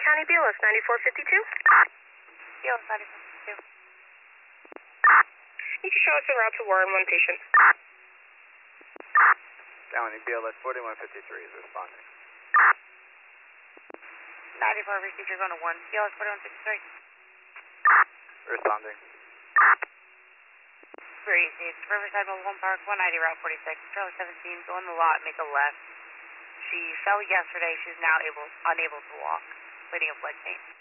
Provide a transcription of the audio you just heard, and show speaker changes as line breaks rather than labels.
County BLS 9452.
BLS 9452.
You can show us a route to Warren, one patient.
County BLS 4153 is responding.
94 procedure going to 1. BLS 4153.
Responding.
Very easy. It's Riverside Mobile Home Park, 190 Route 46. Charlie 17, go in the lot, make a left. She fell yesterday. She's now unable to walk, bleeding of leg pain.